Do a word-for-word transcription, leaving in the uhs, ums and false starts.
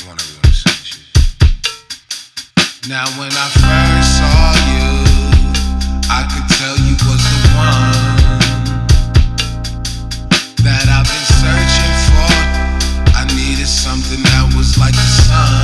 wanna really say shit. Now when I first saw you, I could tell you was the one that I've been searching for. I needed something that was like the sun.